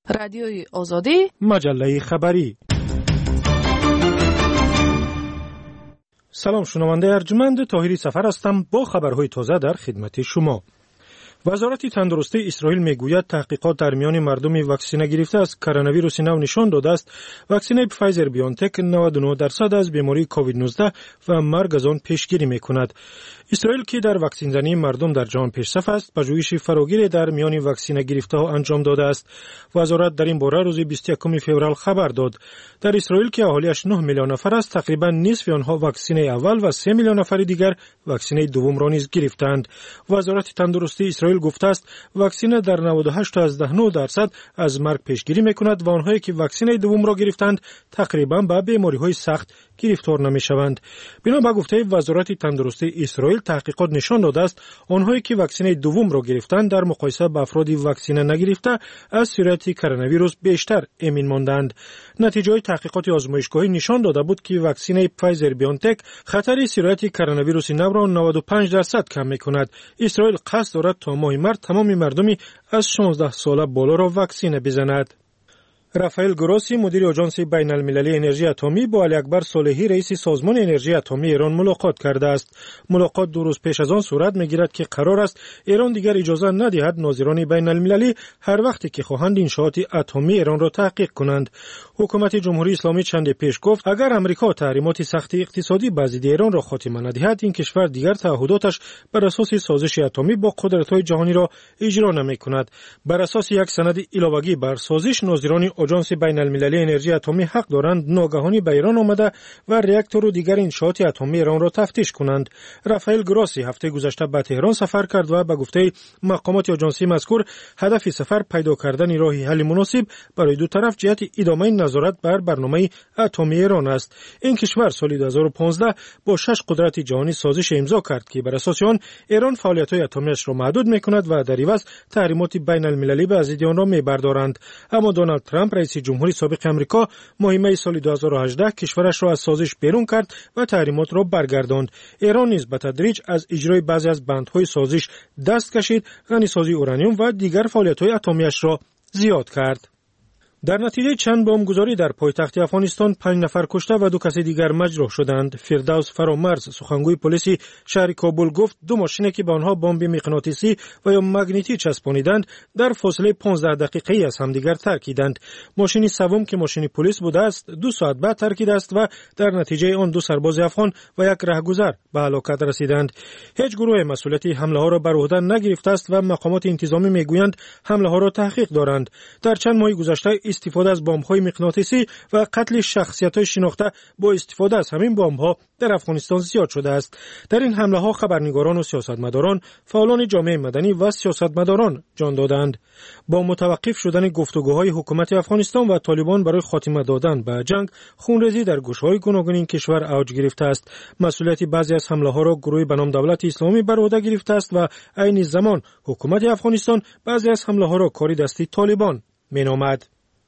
رادیوی آزادی، مجله خبری. سلام، شنونده ارجمند، طاهری سفر هستم با خبرهای تازه در خدمت شما. وزارت تندرستی اسرائیل میگوید تحقیقات در میان مردم واکسینه گرفته از کرونا ویروس نو نشان داده است واکسینه فایزر بیونتک 99% از بیماری کووید 19 و مرگ از آن پیشگیری میکند. اسرائیل که در واکسین زنی مردم در جهان پیشرفت است، پژوهش فراگیر در میان واکسینه گرفته ها انجام داده است. وزارت در این باره روز 21 فوریه خبر داد. در اسرائیل که اهالیش 9 میلیون نفر است، تقریبا نصف آنها واکسینه اول و 3 میلیون نفر دیگر واکسینه دوم را نیز گرفتند. وزارت تندرستی اسرائیل گفته است واکسینه در 98.9% از مرگ پیشگیری میکند و آنهایی که واکسینه دوم را گرفتند تقریبا به بیماری‌های سخت گرفتار نمیشوند. بنا به گفته وزارت تندرستی اسرائیل، تحقیقات نشان داده است آنهایی که واکسینه دوم را گرفتند در مقایسه با افرادی واکسینه نگرفته از سرایت کرونا ویروس بیشتر امین ماندند. نتیجه تحقیقات آزمایشگاهی نشان داده بود که واکسینه فایزر بیونتک خطر سرایت کرونا ویروس نو را 95% کم میکند. اسرائیل قصد دارد تا ماه مارس تمام مردمی از 16 ساله بالا را واکسینه بزند. رافائل گروسی، مدیر آژانس بین المللی انرژی اتمی، با علی اکبر صالحی، رئیس سازمان انرژی اتمی ایران ملاقات کرده است. ملاقات 2 روز پیش از آن صورت میگیرد که قرار است ایران دیگر اجازه ندهد ناظران بین المللی هر وقتی که خواهند انشاءات اتمی ایران را تحقیق کنند. حکومت جمهوری اسلامی چند پیش گفت اگر امریکا تحریمات سخت اقتصادی بر ضد ایران را خاتمه ندهد، این کشور دیگر تعهداتش بر اساس سازش اتمی با قدرت‌های جهانی را اجرا نمی‌کند. بر اساس یک سند علاوه‌ای بر سازش، ناظران آژانس بین المللی انرژی اتمی حق دارند ناگهانی به ایران آمده و راکتور و دیگر انشاءات اتمی ایران را تفتیش کنند. رافائل گروسی هفته گذشته به تهران سفر کرد و به گفته مقامات آژانسی مذکور هدف سفر پیدا کردن راه حل مناسب برای دو طرف جهت ادامه نظارت بر برنامه اتمی ایران است. این کشور سال 2015 با 6 قدرت جهانی سازش امضا کرد که بر اساس آن ایران فعالیت‌های اتمیش را محدود می‌کند و در عوض تحریمات بین المللی به ضد آن را می‌بردارند. اما دونالد ترامپ، رئیس جمهوری سابق آمریکا، ماه می سال 2018 کشورش را از سازش بیرون کرد و تحریمات را برگرداند. ایران نیز به تدریج از اجرای بعضی از بندهای سازش دست کشید، غنیسازی اورانیوم و دیگر فعالیت‌های اتمیش را زیاد کرد. در نتیجه چند بمبگذاری در پایتخت افغانستان 5 نفر کشته و 2 کس دیگر مجروح شدند. فردوس فرامرز، سخنگوی پلیس شهر کابل، گفت 2 ماشینی که به آنها بمب مغناطیسی و یا مگنیتی چسبانیدند در فاصله 15 دقیقه‌ای از همدیگر ترکیدند. ماشین سوم که ماشین پلیس بوده است 2 ساعت بعد ترکیده است و در نتیجه آن 2 سرباز افغان و 1 راهگذر به هلاکت رسیدند. هیچ گروه مسئولیت حمله ها را بر عهده نگرفته است و مقامات انتظامی میگویند حمله ها را تحقیق دارند. در چند ماه گذشته استفاده از بمب‌های مغناطیسی و قتل شخصیت‌های شناخته با استفاده از همین بمب‌ها در افغانستان زیاد شده است. در این حمله‌ها خبرنگاران و سیاستمداران، فعالان جامعه مدنی و سیاستمداران جان دادند. با متوقف شدن گفتگوهای حکومت افغانستان و طالبان برای خاتمه دادن به جنگ، خونریزی در گوشه‌های گوناگون این کشور اوج گرفته است. مسئولیت بعضی از حمله‌ها را گروهی به نام دولت اسلامی بر عهده گرفته است و عین زمان حکومت افغانستان بعضی از حمله‌ها را کاری دستی طالبان می‌نامد.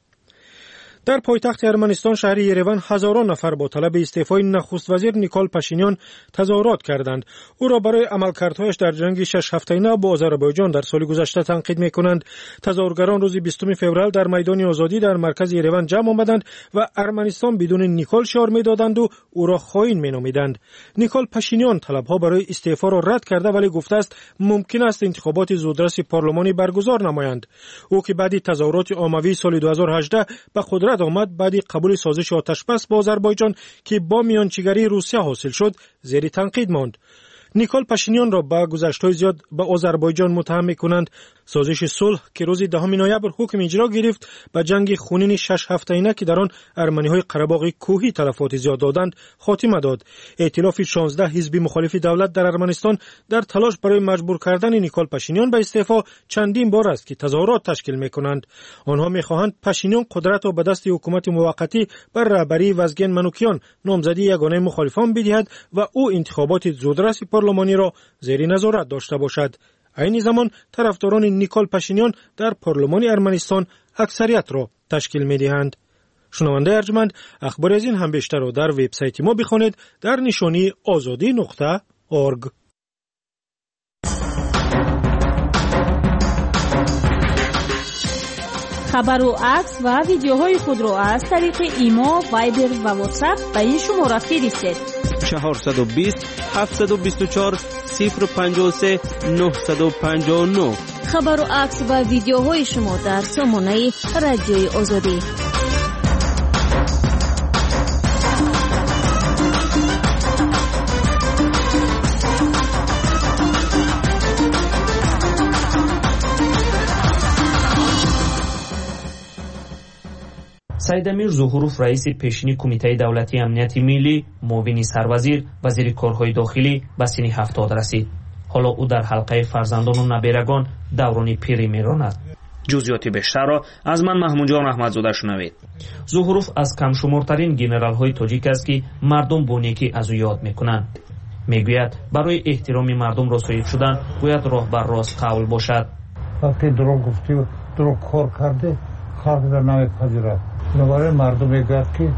در پایتخت ارمنستان شهر یریوان هزاران نفر با طلب استعفای نخست وزیر نیکول پاشینیان تظاهرات کردند. او را برای عملکردهایش در جنگ 6 هفته‌ای با آذربایجان در سال گذشته تنقید می‌کنند. تظاهرگران روز 20 فوریه در میدان آزادی در مرکز یریوان جمع آمدند و ارمنستان بدون نیکول شعار می‌دادند و او را خائن می‌نامیدند. نیکول پاشینیان طلب‌ها برای استعفا را رد کرده ولی گفته است ممکن است انتخابات زودرس پارلمانی برگزار نمایند. او که بعد تظاهرات عمومی سال 2018 به قدرت آمد بعد قبول سازش آتشبس با آذربایجان که با میانجیگری روسیه حاصل شد زیر تنقید ماند. نیکول پاشینیان را با گذشته‌های زیاد به آذربایجان متهم می‌کنند. سازش صلح که روز 10 نوامبر حکم اجرا گرفت به جنگ خونین 6 هفته‌ای که در آن ارمنی‌های قره‌باغ کوهی تلفات زیاد دادند خاتمه داد. ائتلاف 16 حزب مخالف دولت در ارمنستان در تلاش برای مجبور کردن نیکول پاشینیان به استعفا چندین بار است که تظاهرات تشکیل می‌کنند. آنها می‌خواهند پاشینیان قدرت را به دست حکومت موقتی بر رهبری وزگن منوکیان، نامزدی یگانه مخالفان بدهد و او انتخابات زودرس پارلمانی را زیر نظارت داشته باشد. عین زمان طرفداران نیکول پاشینیان در پارلمان ارمنستان اکثریت را تشکیل می‌دهند. شنونده ارجمند، اخبار از این هم بیشتر را در وبسایت ما بخوانید در نشانی azadi.org. خبر و عکس و ویدیوهای خود را از طریق ایمو، وایبر و واتساپ به این شماره فرستید. 420 724 053 959. خبر و عکس و ویدیوهای شما در سامانه رادیوی آزادی. سیدامیر ظهوروف رئیس پیشین کمیته دولتی امنیت ملی، معاون سروزیر، وزیر کارهای داخلی به سن 70 رسید. حالا او در حلقه فرزندان و نبیرگان دوران پیری میراند. جزئیات بیشتر را از من محمود جان احمدزاده شنوید. ظهوروف از کم شمارترین گنرال های تاجیک است که مردم با نیکی از او یاد میکنند. میگوید برای احترام مردم رسوایی شدن باید راه بر راست قول باشد. وقتی دروغ گفتی و دروغ کار کرده خلق در نمیپذیرد. بنابراین مردم میگوید که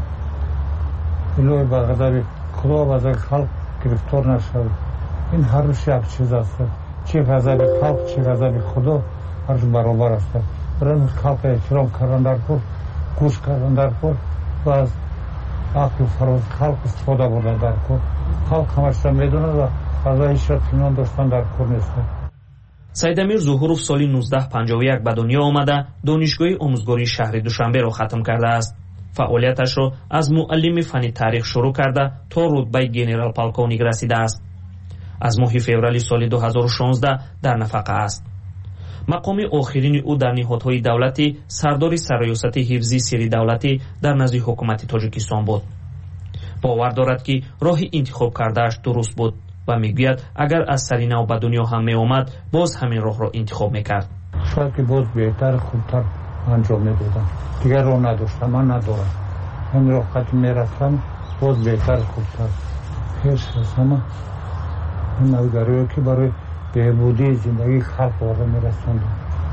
الهی به غضب خدا و از خلق گرفتار نشود. این هر روز یک چیز است. چه غضب خلق چه غضب خدا هرش برابر است. برای خلق احترام کردن در کار، گوش کردن در کار و از عقل و فراز خلق استفاده بردن در کار. خلق همش را میدونه و غذایش را پنهان داشتن در کار نیست. سیدامیر ظهوروف سال 1951 به دنیا آمده دانشگاه آموزگاری شهر دوشنبه را ختم کرده است. فعالیتش را از معلم فن تاریخ شروع کرده تا رتبه گنرال پالکونیک رسیده است. از ماه فوریه سال 2016 در نفقه است. مقام آخرین او در نهادهای دولتی سردار سرریاست حفظی سری دولتی در نزد حکومت تاجیکستان بود. باور دارد که راه انتخاب کردهش درست بود و میگوید اگر از سری نو به دنیا هم می آمد باز همین راه را انتخاب میکرد. شاید که باز بهتر خوبتر انجام میدادم. دیگر راه نداشتم، من ندارم. همین راه قدم میرفتم باز بهتر خوبتر. پیش همه این نوگرایی که برای بهبودی زندگی خلق وارد میرساندم.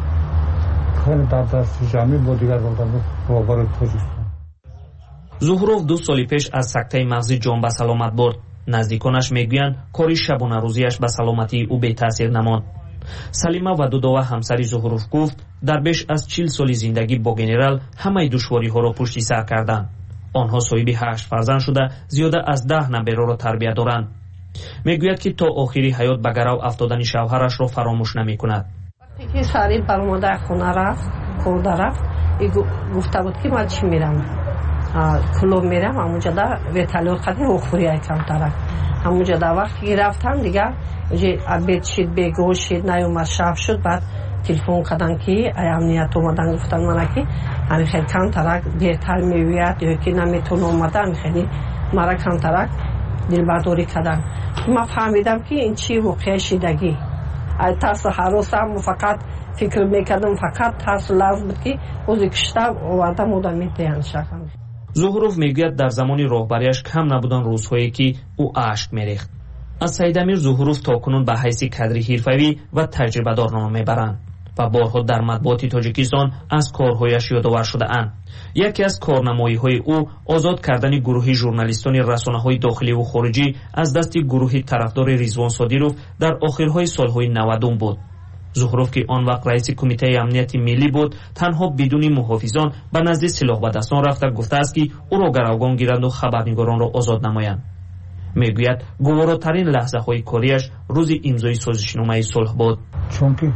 خیلی در دست جمعی با دیگر راه برای تاجیکستان. ظهوروف 2 سال پیش از سکته مغزی جان به سلامت برد. نزدیکانش میگویند کاری شبانه روزیش به سلامتی او بی تاثیر نماند. سلیمه و دودوا همسری ظهوروف گفت در بیش از 40 سال زندگی با گنرال همه دشواری ها را پشت سر کردند. آنها صاحب 8 فرزند شده زیاده از 10 نبیره را تربیت دارند. میگوید که تا آخری حیات به گرو افتادن شوهرش را فراموش نمی کند. وقتی که سری بر مادر خونه رفت خورده رفت گفته بود که من چی میرم کلوب میرم همونجا در ویتالیوت قدر اخوری ایکم ترک همونجا در وقتی رفتم دیگه عبید شید بگوش شید نیومد شب شد. بعد تلفن کردن که امنیت اومدن گفتن من که همین خیلی کم ترک دیرتر میوید یا که نمیتون اومدن خیلی مرا کم ترک دلبرداری کردن. من فهمیدم که این چی واقعه شیدگی ترس حراسم فقط فکر میکردم فقط ترس لازم بود که اوزی کشتم آوردم و میتین شکم. ظهوروف میگوید در زمان راهبریش کم نبودن روزهایی که او اشک میریخت. از سیدامیر ظهوروف تاکنون به حیث کادر حرفه‌ای و تجربه دار نام میبرند و بارها در مطبوعات تاجیکستان از کارهایش یادآور شده اند. یکی از کارنمایی‌های او آزاد کردن گروهی ژورنالیستان رسانه‌های داخلی و خارجی از دست گروهی طرفدار رضوان صادیروف در آخرهای سالهای 90 بود. ظهوروف که آن وقت رئیس کمیته امنیت ملی بود تنها بدون محافظان به نزد سلاح به دستان رفته گفته است که او را گروگان گیرند و خبرنگاران را آزاد نمایند. میگوید گواراترین لحظه های کاریش روز امضای سازشنامه صلح بود. چون که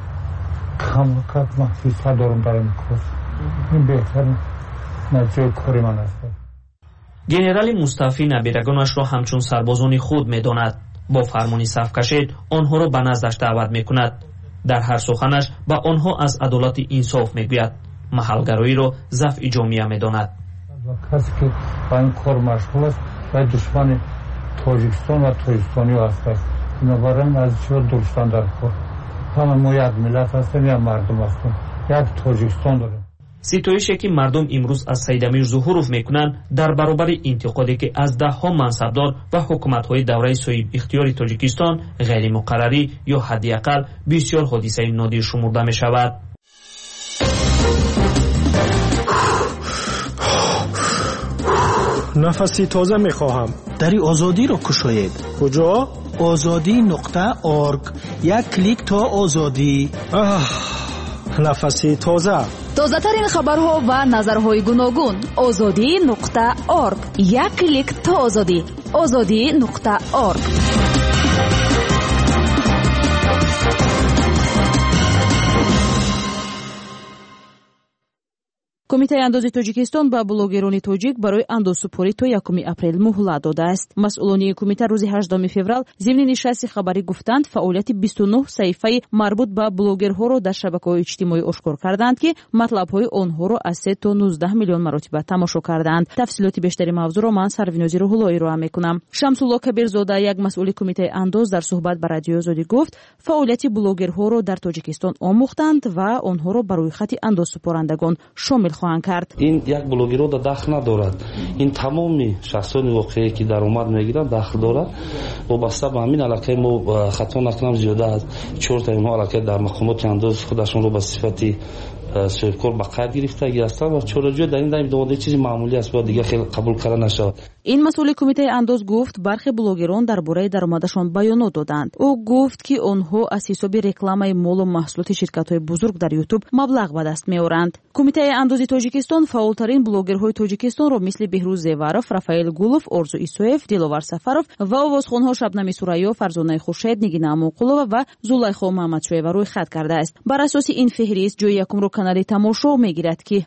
کم محفوظ دارم برای کار این بهتر نتیجه کاری من است. گنرال مصطفی نبیرگانش را همچون سربازان خود میداند. با فرمانی صف کشید آنها را به نزدش دعوت میکند. در هر سخنش به آنها از عدالت انصاف میگوید. محلگرایی را ضعف جامعه میداند. کسی که با این کار مشغول است و دشمن تاجیکستان و تاجیکستانی است. بنابراین از چرا دشمن در کار همه ما یک ملت هستیم یا مردم هستیم یک تاجیکستان داریم. ستایشی که مردم امروز از سیدامیر ظهوروف میکنند در برابر انتقادی که از دهها منصبدار و حکومت‌های دوره صاحب اختیار تاجیکستان غیر مقرری یا حداقل بسیار حادثه نادر شمرده می شود. نفسی تازه می خواهم. دری آزادی را کشاید. کجا؟ azadi.org. یک کلیک تا آزادی. نفسی تازه. тозатарин хабарҳо ва назарҳои гуногун. озодӣ.орг. як клик то озодӣ. озодӣ.орг. кумитаи андози тоҷикистон ба блогерони тоҷик барои андозсупорӣ то 1 апрел муҳлат додааст. масъулони кумита рӯзи 18 феврал зимни нишасти хабарӣ гуфтанд, фаъолияти 29 саҳифаи марбут ба блогерҳоро дар шабакаҳои иҷтимоӣ ошкор карданд, ки матлабҳои онҳоро аз 3 то 19 миллион маротиба тамошо карданд. тафсилоти бештари мавзӯъро ман Сарвинози Рӯҳулло ироа мекунам. Шамсулло Кабирзода, як масъули кумитаи андоз, дар суҳбат ба Радиои Озодӣ гуфт, фаъолияти блогерҳоро дар Тоҷикистон омӯхтанд ва онҳоро ба рӯйхати андозсупорандагон шомил خواهند کرد. این یک بلوگر را دخل ندارد. این تمامی شخصان واقعی که درآمد میگیرند دخل دارد. وابسته به همین علاقه ما خطا نکنم زیاده از 4 تا اینها علاقه در مقامات انداز خودشون رو به صفتی صاحبکار به قید گرفته هستند و چاره‌جویی در این دامده چیزی معمولی است و دیگه خیلی قبول کردن نشود. این مسئول کمیته انداز گفت برخی بلوگران درباره درآمدشان بیانات دادند. او گفت که آنها از حساب رکلامای مال و محصولات شرکت‌های بزرگ در یوتیوب مبلغ به دست می‌آورند. کمیته انداز تاجیکستان فعالترین بلوگرهای تاجیکستان را مثل بهروز زیوارов، رافائیل گولوف، ارزو ایسویف، دلوار سفرов و آوازخوان‌ها شبنم سوریو، فرزانه خورشید، نگینا امونقلووا و زلیخا محمدشویeva روی خط کرده است. بر اساس این فهرست جای یکم را کانال تماشا می‌گیرد که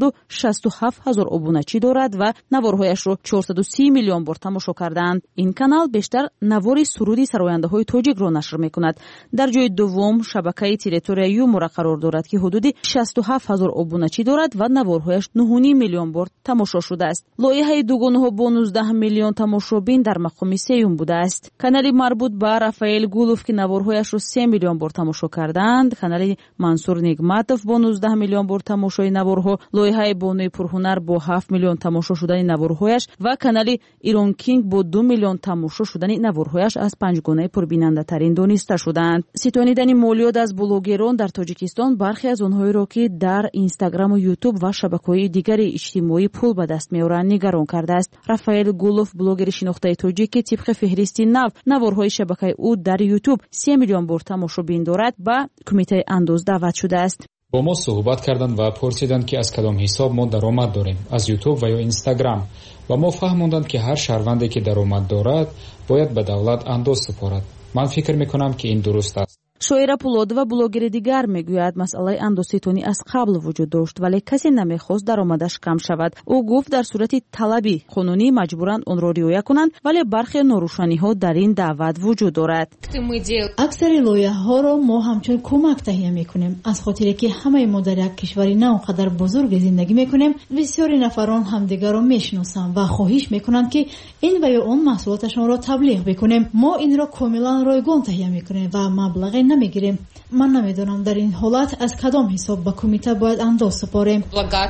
867,000 ابونچی دارد و نوارهایش را 430 میلیون بار تماشا کردند. این کانال بیشتر نوار سرودی سراینده‌های تاجیک را نشر می‌کند. در جای دوم شبکه تریتوریا یوم را قرار دارد که حدود 67,000 ابونچی دارد و نوارهایش 9.5 میلیون بار تماشا شده است. لایحه دوگانه‌ها با 19 میلیون تماشابین در مقام سوم بوده است. کانال مربوط به رافائیل گولوف که نوارهایش را 3 میلیون بار تماشا کردند، کانال منصور نگماتов با 19 میلیون بار تماشای نوارها، لایحه بانوی پرهنر با 7 میلیون تماشا شدن نوارهایش و کانال ایران کینگ با 2 میلیون تماشا شدن نوارهایش از پنجگانه پربیننده ترین دانسته شدند. ستانیدن مالیات از بلوگران در تاجیکستان برخی از آنهایی را که در اینستاگرام و یوتیوب و شبکه‌های دیگر اجتماعی پول به دست می‌آورند نگران کرده است. رافائیل گولوف بلوگر شناخته تاجیک که طبق فهرست نوارهای شبکه او در یوتیوب 3 میلیون بار تماشابین دارد به کمیته انداز دعوت شده است. با ما صحبت کردند و پرسیدند که از کدام حساب ما درآمد داریم، از یوتیوب و یا اینستاگرام، و ما فهماندند که هر شهروندی که درآمد دارد باید به دولت انداز سپارد. من فکر میکنم که این درست است. شویرا پولودова блогери дигар мегӯяд масъалаи андозситонӣ аз қабл вуҷуд дошт, вале касе намехост даромадаш кам шавад. ӯ гуфт дар сурати талаби қонунӣ маҷбуранд онро риоя кунанд, вале бархе норӯшаниҳо дар ин даъват вуҷуд дорад. аксари лоиҳаҳоро мо ҳамчун кӯмак таҳия мекунем. аз хотире ки ҳамаи мо дар як кишвари на он қадар бузурге зиндагӣ мекунем, бисёри нафарон ҳамдигарро мешиносанд ва хоҳиш мекунанд ки ин ва ё он маҳсулоташонро таблиғ бикунем. мо инро комилан ройгон таҳия мекунем ва маблағи намегирем. من نمیدونم در این حالت از کدام حساب به کمیته باید انداز سپاریم.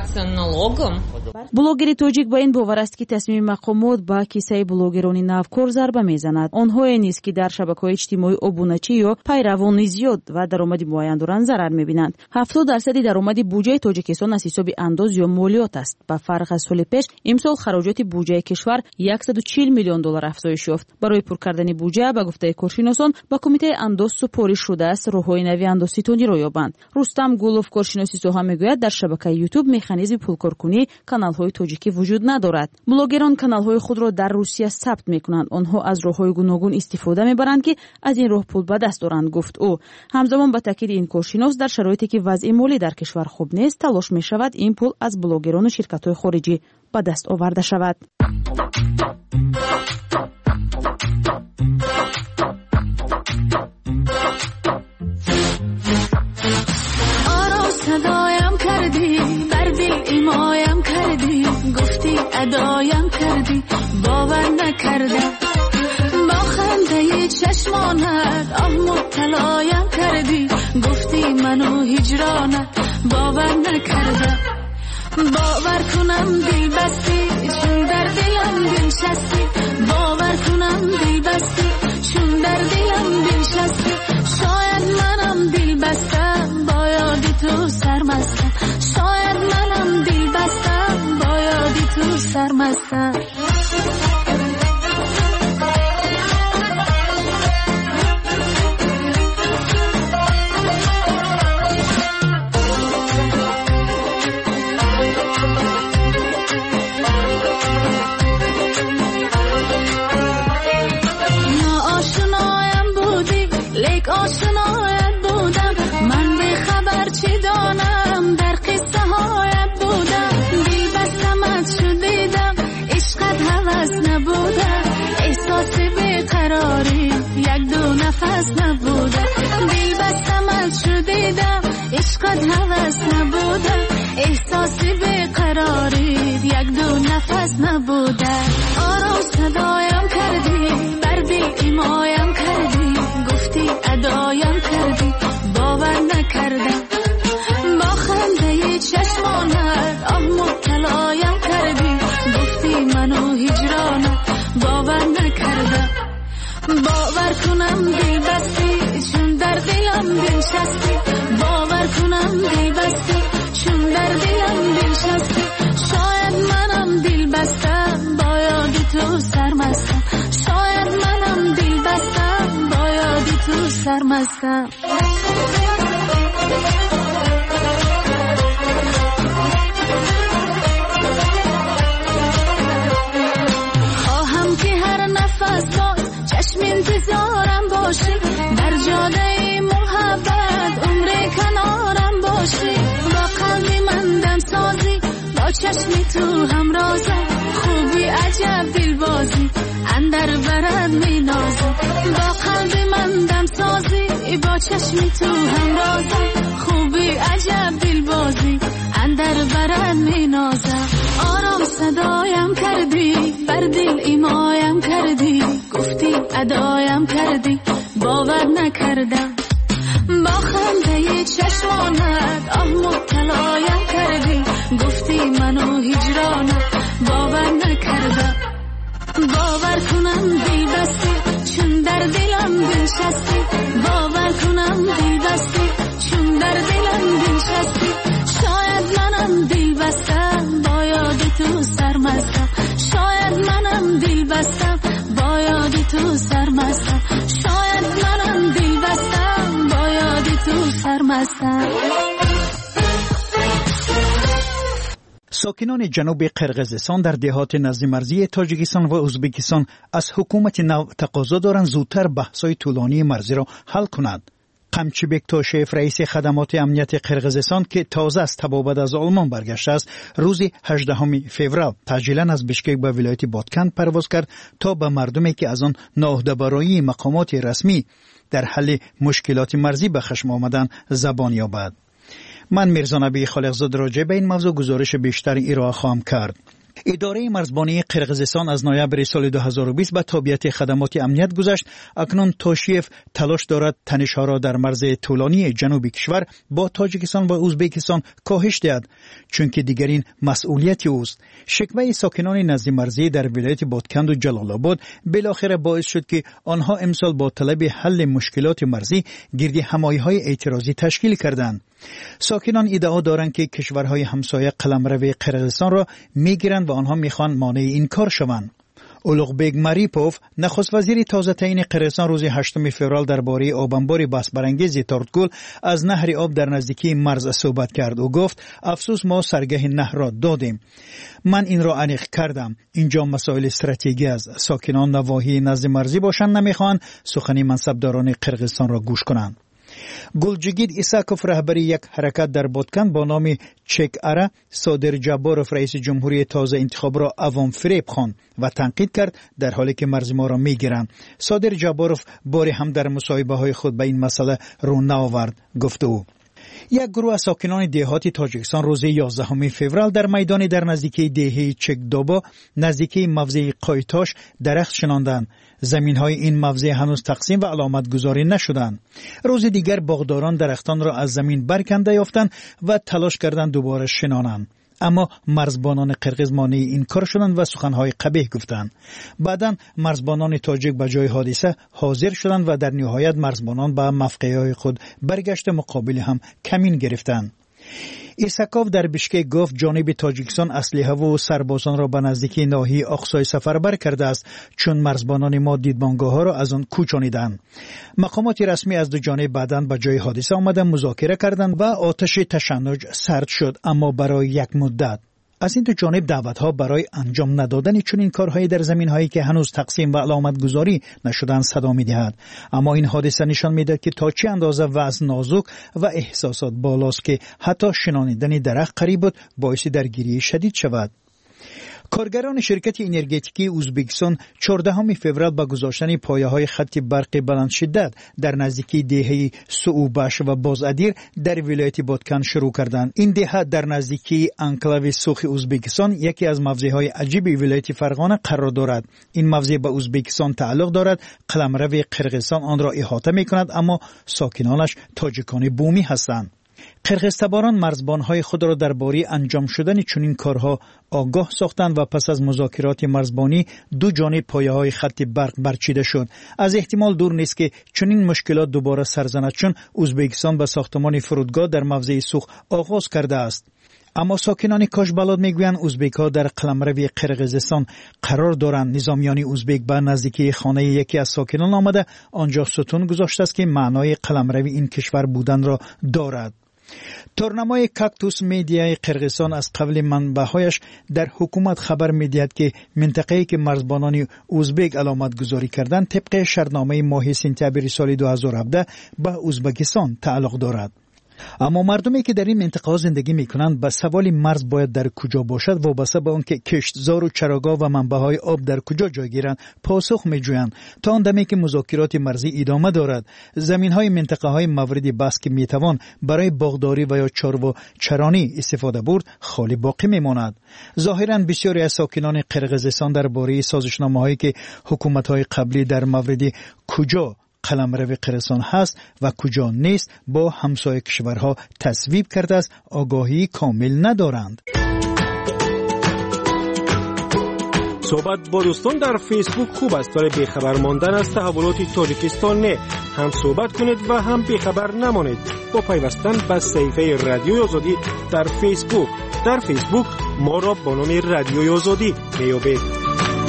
بلوگری توجیک با این باور است که تصمیم مقامات با کیسه بلوگرانی نوکار ضربه میزند. آنها نیست که در شبکه‌های اجتماعی ابونچی یا پیروان زیاد و درآمد معین دارند ضرر میبینند. 70% درآمد بودجه تاجیکستان از حساب انداز یا مالیات است. با فرق از سال پیش امسال خراجات بودجه کشور 140 میلیون دلار افزایش یافت. برای پر کردن بودجه به گفته کارشناسان با کمیته انداز سپارش شده است راههای نوی اندازسیتونی را یابند. رستم گولوف کارشناسی ساحه میگوید در شبکه یوتیوب مکانیزم پولکارکنی کانال‌های تاجیکی وجود ندارد. بلوگران کانال‌های خود را در روسیه ثبت میکنند. آنها از راههای گوناگون استفاده میبرند که از این راه پول به دست دارند، گفت او. همزمان با تاکید این کارشناس در شرایطی که وضع مالی در کشور خوب نیست تلاش میشود این پول از بلوگران و شرکت‌های خارجی به دست آورده شود. صدایم کردی بر دل ایمایم کردی گفتی ادایم کردی باور نکردم با خنده چشمانت آه مبتلایم کردی گفتی منو هجرانت باور نکردم باور کنم دل بستی چون در دلم بنشستی باور کنم دل بستی چون در دلم بنشستی شاید منم دل بستم با یادی تو سرمستم شاید منم دل بستم با یادی تو سرمستم نبوده احساسی بیقراری یک دو نفس نبوده آرام صدایم کردی بر دل ایمایم کردی گفتی ادایم کردی باور نکردم با خنده چشمانت آه مبتلایم کردی گفتی منو هجرانت باور نکردم باور کنم دل بستی چون در دلم بنشستی باور کنم دل بستی چون در دلم بنشستی شاید منم دل بستم با یاد تو سرمستم شاید منم دل بستم با یاد تو سرمستم خواهم که هر نفس باز چشم انتظارم باشی در جاده محبت عمر کنارم باشی با قلبی من دم سازی با چشمی تو همرازم خوبی عجب دلبازی اندر برد می نازی با قلبی من دم سازی با چشمی تو همرازم خوبی عجب دلبازی اندر برد می نازم آرام صدایم کردی بر دل ایمایم کردی گفتی ادایم کردی باور نکردم با خنده چشمانت آه مبتلایم کردی گفتی منو هجرانت باور نکردم باور کنم دل بستی چون در دلم بنشستی باور کنم دل بستی چون در دلم بنشستی شاید منم دل بستم با یاد تو سرمستم شاید منم دل بستم با یاد تو سرمستم شاید منم دل بستم با یاد تو سرمستم ساکنان جنوب قرقیزستان در دهات نزد مرزی تاجیکستان و ازبکستان از حکومت نو تقاضا دارند زودتر بحث‌های طولانی مرزی را حل کند. قمچیبک توشیف رئیس خدمات امنیت قرقیزستان که تازه از تبابت از آلمان برگشته است روز 18 فوریه تاجیلا از بشکک به ولایت بادکند پرواز کرد تا به مردمی که از آن نااهده‌برایی مقامات رسمی در حل مشکلات مرزی به خشم آمدند زبان یابد. من میرزا نبی خالقزاده راجع به این موضوع گزارش بیشتر ارائه خواهم کرد. اداره مرزبانی قرقیزستان از نوامبر سال 2020 به تابعیت خدمات امنیت گذشت. اکنون توشیف تلاش دارد تنش‌ها را در مرز طولانی جنوبی کشور با تاجیکستان و ازبکستان کاهش دهد چون که دیگرین مسئولیت اوست. شکوه ساکنان نزد مرزی در ولایت بادکند و جلال آباد بالاخره باعث شد که آنها امسال با طلب حل مشکلات مرزی گردی همایی‌های اعتراضی تشکیل کردند. ساکنان ادعا دارند که کشورهای همسایه قلمرو قرقیزستان را میگیرند و آنها میخوان مانع این کار شوند. اولوغبگ ماریپوف نخست وزیر تازه تعیین قرقیزستان روز 8 فوریه درباره آبانبار بحث برانگیز تارتگول از نهر آب در نزدیکی مرز صحبت کرد و گفت افسوس ما سرگه نهر را دادیم. من این را انیق کردم. اینجا مسائل استراتژیکی است. ساکنان نواحی نزد مرزی باشند نمیخوان سخنی منصبداران قرقیزستان را گوش کنند. گلجگید ایساکوف رهبری یک حرکت در بادکند با نام چک اره صادر جباروف رئیس جمهوری تازه انتخاب را عوام فریب خواند و تنقید کرد در حالی که مرز ما را میگیرند. صادر جباروف باری هم در مصاحبه های خود به این مسئله رو نآورد. گفت او یک گروه از ساکنان دهاتی تاجیکستان روز 11 فوریه در میدانی در نزدیکی دهه چکدوبا نزدیکی موضع قایتاش درخت شناندند. زمین‌های این موضع هنوز تقسیم و علامت گذاری نشدند. روز دیگر باغداران درختان را از زمین برکنده یافتند و تلاش کردند دوباره شنانند. اما مرزبانان قرقیز مانع این کار شدند و سخنهای قبیح گفتند. بعداً مرزبانان تاجیک به جای حادثه حاضر شدند و در نهایت مرزبانان به موقعهای خود برگشت مقابل هم کمین گرفتند. ایساکوف در بشکک گفت جانب تاجیکستان اسلحه و سربازان را به نزدیکی ناحیه آقسای سفربر کرده است چون مرزبانان ما دیدبانگاه ها را از آن کوچانیدند. مقامات رسمی از دو جانب بعداً به جای حادثه آمدند مذاکره کردند و آتش تشنج سرد شد اما برای یک مدت. از این دو جانب دعوت‌ها برای انجام ندادن چنین کارهایی در زمین‌هایی که هنوز تقسیم و علامت گذاری نشدند صدا می‌دهد. اما این حادثه نشان می‌دهد که تا چه اندازه وضع نازک و احساسات بالاست که حتی شنانیدن درخت قریب بود باعث درگیری شدید شود. کارگران شرکت انرژتیکی ازبکستان 14 فوریه با گذاشتن پایه‌های خط برق بلند شدت در نزدیکی دهه سوباش و بازادیر در ولایت بادکن شروع کردند. این دهه در نزدیکی انکلاو سوخ ازبکستان یکی از موضع‌های عجیب ولایت فرغانه قرار دارد. این موضع به ازبکستان تعلق دارد. قلمرو قرقیزستان آن را احاطه می‌کند، اما ساکنانش تاجیکان بومی هستند. قرقیزتباران مرزبانهای خود را درباره انجام شدن چنین کارها آگاه ساختند و پس از مذاکرات مرزبانی دو جانب پایه‌های خط برق برچیده شد. از احتمال دور نیست که چنین مشکلات دوباره سر زند، چون ازبکستان به ساختمان فرودگاه در موضع سوخ آغاز کرده است. اما ساکنان کاشبالاد میگویند ازبک‌ها در قلمرو قرقیزستان قرار دارند. نظامیان ازبک به نزدیکی خانه یکی از ساکنان آمده آنجا ستون گذاشته است که معنای قلمرو این کشور بودن را دارد. تورنمای کاکتوس میدیای قرقیزستان از قبل منبع‌هایش در حکومت خبر می‌دهد که منطقه‌ای که مرزبانان ازبک علامت گذاری کردند طبق شرطنامه ماه سپتامبر سال 2017 به ازبکستان تعلق دارد. اما مردمی که در این منطقه زندگی میکنند به سوال مرز باید در کجا باشد وابسته به آنکه کشتزار و چراگاه و منبع‌های آب در کجا جای گیرند پاسخ میجویند. تا آن دمی که مذاکرات مرزی ادامه دارد، زمین‌های منطقه‌های مورد بحث که میتوان برای باغداری و یا چارو چرانی استفاده برد خالی باقی میماند. ظاهراً بسیاری از ساکنان قرقیزستان درباره سازشنامه‌هایی که حکومت‌های قبلی در مورد کجا قلمرو قرقیزستان هست و کجا نیست با همسایه کشورها تصویب کرده است آگاهی کامل ندارند. صحبت با دوستان در فیسبوک خوب است، ولی بیخبر ماندن از تحولات تاجیکستان نه. هم صحبت کنید و هم بیخبر نمانید با پیوستن به صفحه رادیوی آزادی در فیسبوک. در فیسبوک ما را با نام رادیوی آزادی میابید.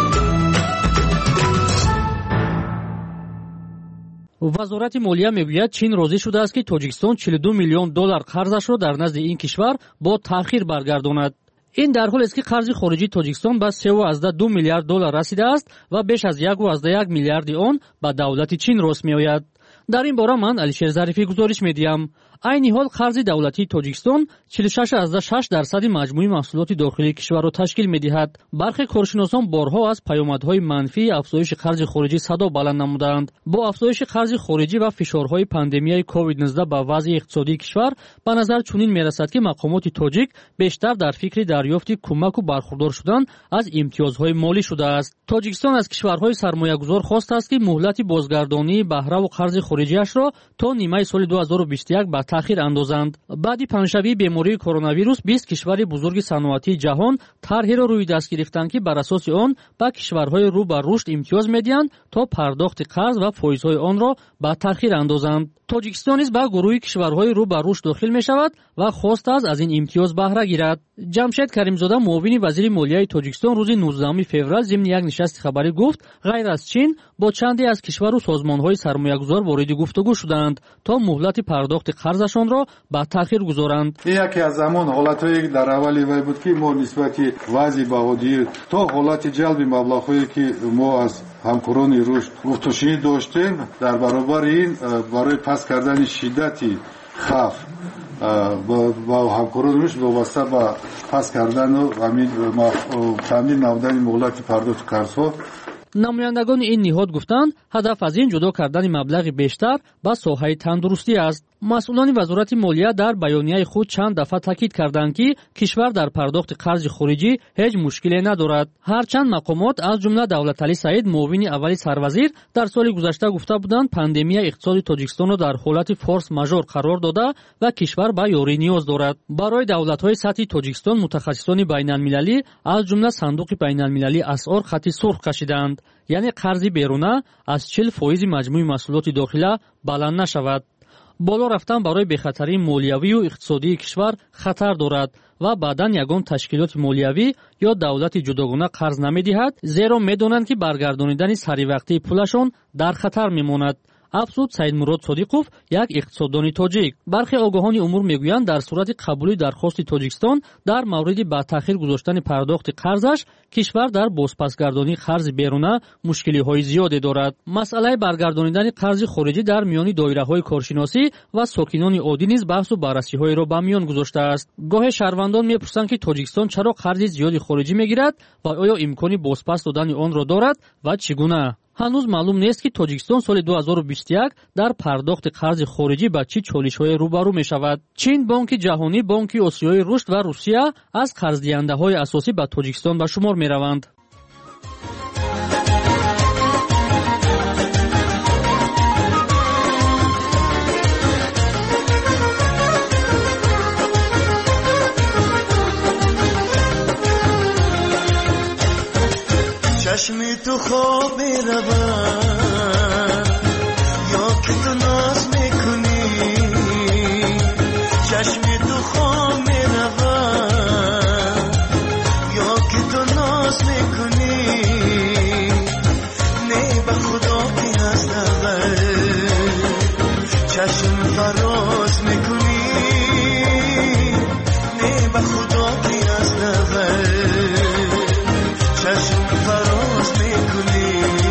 وزارت مالیه میگوید چین راضی شده است که تاجیکستان 42 میلیون دلار قرضش را در نزد این کشور با تأخیر برگرداند. این در حالی است که قرض خارجی تاجیکستان به 3.2 میلیارد دلار رسیده است و بیش از 1.1 میلیارد آن به دولت چین راست میآید. در این باره من علیشیر ظریفی گزارش میدیم. عین حال قرض دولتی تاجیکستان 46.6% مجموعی محصولات داخلی کشور را تشکیل می‌دهد. برخی کارشناسان بارها از پیامدهای منفی افزایش قرض خارجی صدا بلند نمودند. با افزایش قرض خارجی و فشارهای پاندمیای کووید 19 به وضع اقتصادی کشور، به نظر چنین می‌رسد که مقامات تاجیک بیشتر در فکر دریافت کمک و برخوردار شدن از امتیازهای مالی شده است. تاجیکستان از کشورهای سرمایه‌گذار خواسته است که مهلت بازگردانی بهره و قرض خارجیش را تا نیمه سال 2021 به تأخیر اندازند. بعد پنجشنبه بیماری کرونا ویروس 20 کشور بزرگ صنعتی جهان طرحی را روی دست گرفتند که بر اساس آن به کشورهای رو به رشد امتیاز میدهند تا پرداخت قرض و فایزهای آن را به تأخیر اندازند. تاجیکستان نیز به گروه کشورهای رو به رشد داخل می شود و خواست از این امتیاز بهره گیرد. جمشید کریمزاده معاون وزیر مالیه تاجیکستان روز 19 فوریه ضمن یک نشست خبری گفت غیر از چین با چندی از کشور و سازمان‌های سرمایه‌گذار وارد گفتگو شدند تا مهلت پرداخت قرضشان را به تأخیر گذارند. یکی از زمان حالت‌هایی در اولی وای بود که ما نسبت وضع بهادی تا حالت جلب مبلغ‌هایی که ما از همکاران رشد گفتگویی داشتیم در برابر این برای پس کردن شدتی خف با همکاران رشد وابسته به پس کردن و تامین نمودن مهلت پرداخت قرض‌ها. نمایندگان این نهاد گفتند هدف از این جدا کردن مبلغ بیشتر به ساحه تندرستی است. مسئولان وزارت مالیه در بیانیه خود چند دفعه تاکید کردند که کشور در پرداخت قرض خارجی هیچ مشکلی ندارد. هرچند مقامات از جمله دولت علی سعید معاون اول سروزیر در سال گذشته گفته بودند پاندمی اقتصاد تاجیکستان را در حالت فورس ماژور قرار داده و کشور به یاری نیاز دارد. برای دولت‌های سطحی تاجیکستان متخصصان بین‌المللی از جمله صندوق بین‌المللی اسعار خط سرخ کشیدند، یعنی قرض بیرونه از 40% مجموع محصولات داخله بلند نشود. بالا رفتن برای بخطری مالیوی و اقتصادی کشور خطر دارد و بعداً یگان تشکیلات مالیوی یا دولت جداگانه قرض نمی‌دهد، زیرا می‌دانند که برگردانیدن سری وقتی پولشان در خطر می‌ماند. افزود سیدمурод صادقов, یک اقتصاددان تاجیک. برخی آگاهان امور میگویند در صورت قبولی درخواست تاجیکستان در مورد با تأخیر گذاشتن پرداخت قرضش، کشور در بازپسگردانی قرض بیرونه مشکلی‌های زیادی دارد. مسئله برگردانیدن قرض خارجی در میان دایره‌های کارشناسی و ساکنان عادی نیز بحث و بررسی‌های را به میان گذاشته است. گاهی شهروندان می‌پرسند که تاجیکستان چرا قرض زیادی خارجی می‌گیرد و آیا امکانی بازپس دادن آن را دارد و چگونه؟ هنوز معلوم نیست که تاجیکستان سال 2021 در پرداخت قرض خارجی با چه چالش‌های روبرو می‌شود. چین، بانک جهانی، بانک آسیای رشد و روسیه از قرض‌دهنده‌های اساسی به تاجیکستان به شمار می‌روند. چشمی تو خواب می‌روم یا که تو ناز میکنی، چشمی تو خواب می‌روم یا که تو ناز میکنی، نه به خدا که از اول چشم فراز میکنی، نه به خدا که از اول چشم فراز میکنی.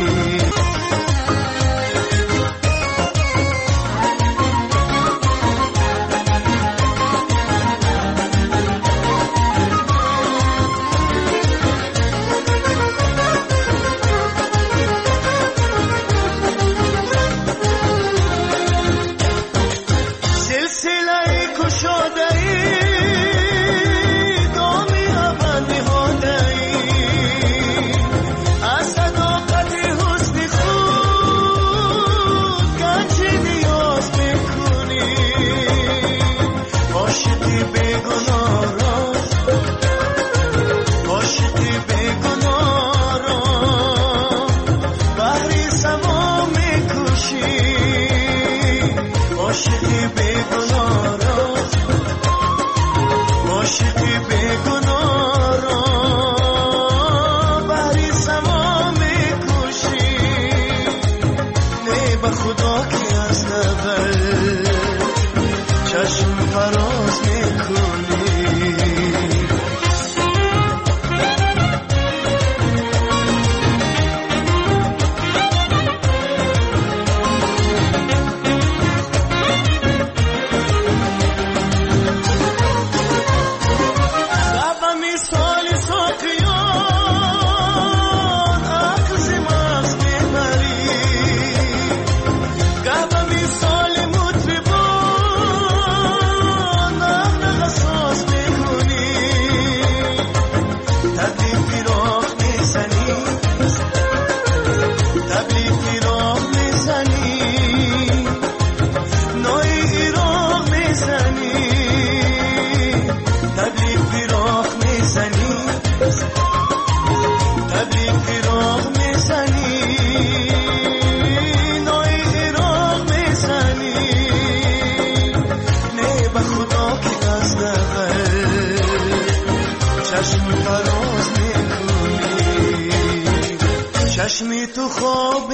چشمی تو خواب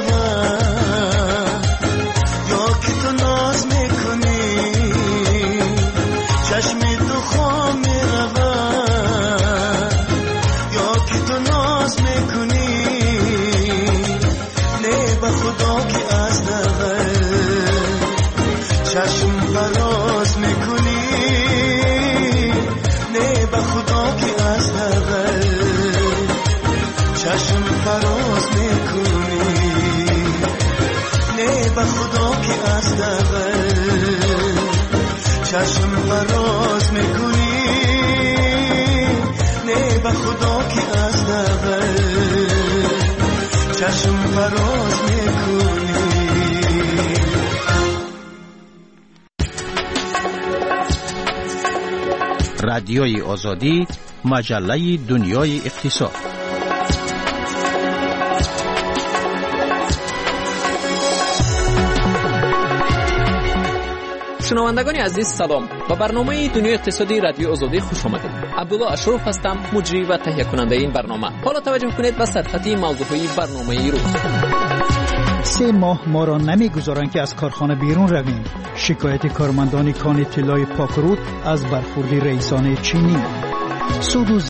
می‌روم یا که تو ناز میکنی، چشمی تو خواب می‌روم یا که تو ناز میکنی، نه به خدا که از اول چشم فراز میکنی، نه به خدا که از اول چشم فراز میکنی، نه به خدا که از اول چشم فراز میکنی، نه به خدا که از اول چشم فراز میکنی. رادیوی آزادی، مجله دنیای اقتصاد. شنوندگان عزیز سلام. با برنامه دنیای اقتصادی رادیو آزادی خوش آمدید. عبدالله اشرف هستم، مجری و تهیه کننده این برنامه. حالا توجه کنید به سرخطی موضوعی برنامه روز. 3 ماه ما را نمیگذارند که از کارخانه بیرون رویم. شکایت کارمندان کان طلای پاکرود از برخورد رئیسان چینی. سود